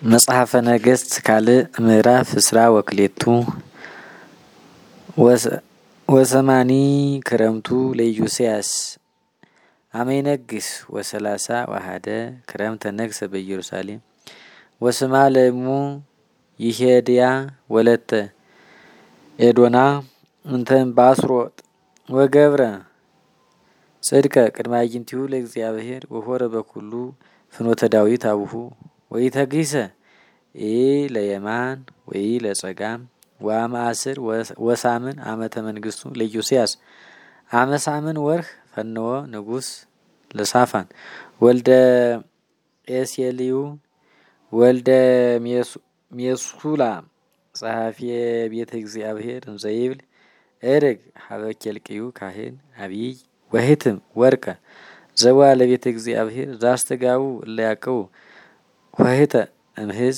መጽሐፈ ነገሥት ካልዕ ምዕራፍ እስራ ወክሌቱ ወሰማኒ ክረምቱ ለኢዮስያስ አመይነግስ ወሰላሳ ወሃደ ክረምተ ነግሰ በኢየሩሳሌም ወስማ ለእሙ ይሄድያ ወለተ ኤዶና እንተን ባስሮጥ ወገብረ ጽድቀ ቅድመ አዕይንቲሁ ለእግዚአብሔር ወሆረ በኩሉ ፍኖተ ዳዊት አቡሁ ወይተግሰ ለየማን ወይ ለጸጋም ወአማስር ወሳምን አመተ መንግስቱ ለኢዮስያስ አመሳምን ወርህ ፈነወ ንጉስ ለሳፋን ወልደ ኤስየልዩ ወልደ ሜሱላ ጸሐፊ ቤተ እግዚአብሔር እንዘይብል እርግ ሀበኬልቅዩ ካህን አብይ ወህትም ወርቀ ዘዋ ለቤተ እግዚአብሔር ዛስተጋቡ ለያቀው ወህተ እምህዝ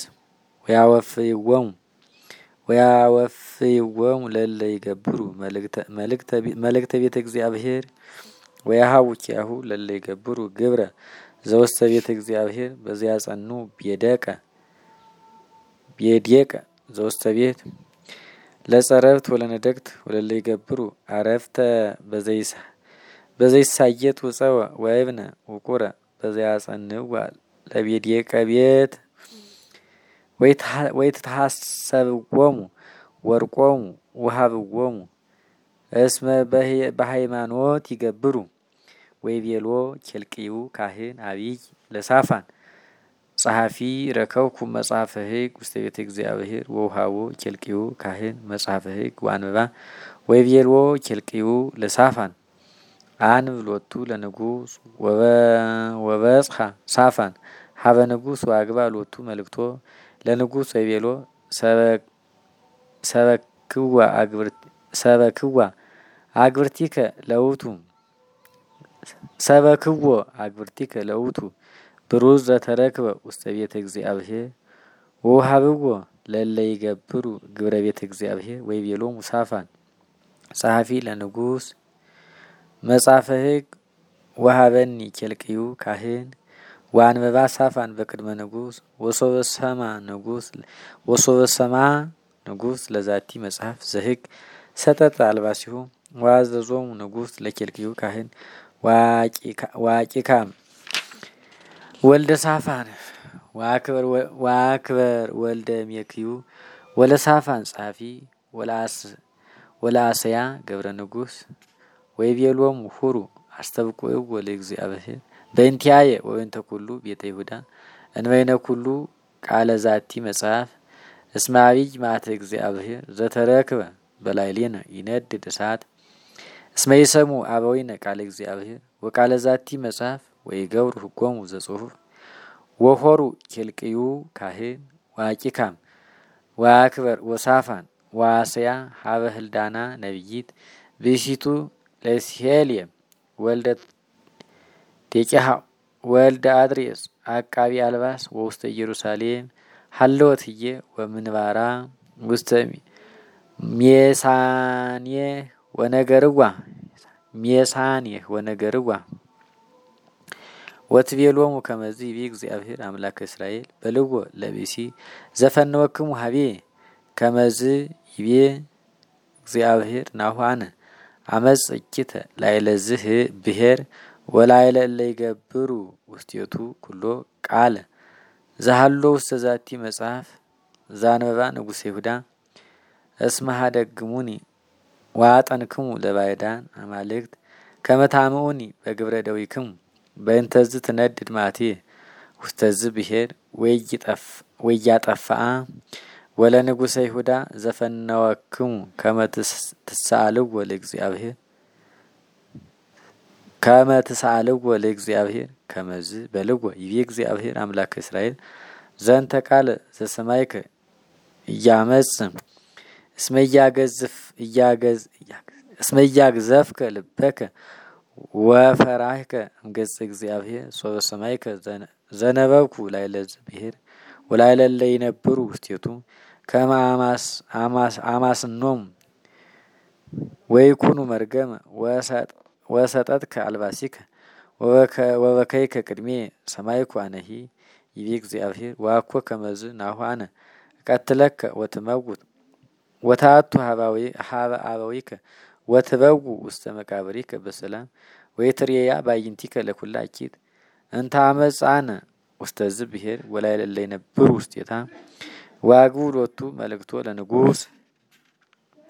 ወያወፍይወሙ ለለ ይገብሩ መልእክተ ቤተ እግዚአብሔር ወያሃቡ ኪያሁ ለለ ይገብሩ ግብረ ዘውስተ ቤተ እግዚአብሔር በዚያ ጸኑ ቤዴቀ ዘውስተ ቤት ለጸረብት ወለነደቅት ወለለ ይገብሩ አረፍተ በዘይሳየጥ ውፀወ ወይብነ ውቁረ በዚያ ጸንዋ ለቤዴቀ ቤት ወይትሐሰብዎሙ ወርቆሙ ወሃብዎሙ እስመ በሃይማኖት ይገብሩ ወይቤሎ ኬልቅዩ ካህን አብይ ለሳፋን ጸሐፊ ረከብኩ መጽሐፈ ሕግ ውስተ ቤተ እግዚአብሔር ወውሃቦ ኬልቅዩ ካህን መጽሐፈ ሕግ ወአንብባ ወይቤሎ ኬልቅዩ ለሳፋን አንብሎቱ ለንጉስ ወበጽሐ ሳፋን ሀበ ንጉስ ወአግባ ሎቱ መልእክቶ ለንጉስ ወይቤሎ ሰበክዋ አግብርቲከ ለውቱ ብሩዝ ዘተረክበ ውስተ ቤተ እግዚአብሔር ወውሃብዎ ለለ ይገብሩ ግብረ ቤተ እግዚአብሔር ወይቤሎሙ ሳፋን ጸሐፊ ለንጉስ መጽሐፈ ሕግ ወሃበኒ ኬልቅዩ ካህን ወአንበባ ሳፋን በቅድመ ንጉስ ወሶበሰማ ንጉስ ለዛቲ መጽሐፍ ዘሕግ ሰጠጠ አልባሲሁ ወአዘዞሙ ንጉስ ለኬልቅዩ ካህን ዋቂካም ወልደ ሳፋን ወአክበር ወልደ ሜክዩ ወለሳፋን ጸሐፊ ወለአሰያ ገብረ ንጉስ ወይቤሎሙ ሁሩ አስተብቁዕዎ ለእግዚአብሔር በእንቲአየ ወበእንተ ኩሉ ቤተ ይሁዳ እንበይነ ኩሉ ቃለ ዛቲ መጽሐፍ እስመ አብይ መዓተ እግዚአብሔር ዘተረክበ በላዕሌነ ይነድድ እሳት እስመ ይሰሙ አበዊነ ቃለ እግዚአብሔር ወቃለ ዛቲ መጽሐፍ ወይገብሩ ሕጎሙ ዘጽሑፍ ወሆሩ ኬልቅዩ ካህን ወአቂካም ወአክበር ወሳፋን ወአሰያ ሀበ ህልዳና ነቢይት ብእሲቱ ለስሄልየም ወልደ ቴቄሃ ወልደ አድሬስ አቃቢ አልባስ ወውስተ ኢየሩሳሌም ሀለወት ህየ ወምንባራ ውስተ ሜሳኔ ወነገርዋ ወትቤሎሙ ከመዚ ይቤ እግዚአብሔር አምላከ እስራኤል በልዎ ለብእሲ ዘፈነወክሙ ሀቤ ከመዝ ይቤ እግዚአብሔር ናሁ አነ አመጽ እኪተ ላይለዝህ ብሔር ወላይለ እለ ይገብሩ ውስቴቱ ኩሎ ቃለ ዘሃሎ ውስተ ዛቲ መጽሐፍ ዛንበባ ንጉሰ ይሁዳ እስመ ሀደግሙኒ ወአጠንክሙ ለባዕዳን አማልክት ከመ ታምዑኒ በግብረ ደዊክሙ በእንተዝ ትነድድ መዓትየ ውስተዝ ብሔር ወያጠፋአ ወለንጉሰ ይሁዳ ዘፈነወክሙ ከመ ትሰአልዎ ለእግዚአብሔር ከመዝ በልዎ ይቤ እግዚአብሔር አምላከ እስራኤል ዘንተ ቃለ ዘሰማይከ እያመጽ እስመ እያግዘፍከ ልበከ ወፈራህከ እምገጸ እግዚአብሔር ሶበ ሰማይከ ዘነበብኩ ላዕለ ብሔር ወላዕለ እለ ይነብሩ ውስቴቱ ከመ አማስኖሙ ወይኩኑ መርገመ ወሰጠትከ አልባሲከ ወበከይከ ቅድሜ ሰማይኩ አነሂ ይቤ እግዚአብሔር ዋኮ ከመዝ ናኋነ ቀትለከ ወትመውት ወታቱ ሀበ አበዊከ ወትበው ውስተ መቃብሪከ በሰላም ወይትርያ ባይንቲከ ለኩላ አኪት እንተ አመጻነ ውስተ ዝብሔር ወላይ ለለይ ነብሩ ውስቴታ ዋግቡ ሎቱ መልእክቶ ለንጉስ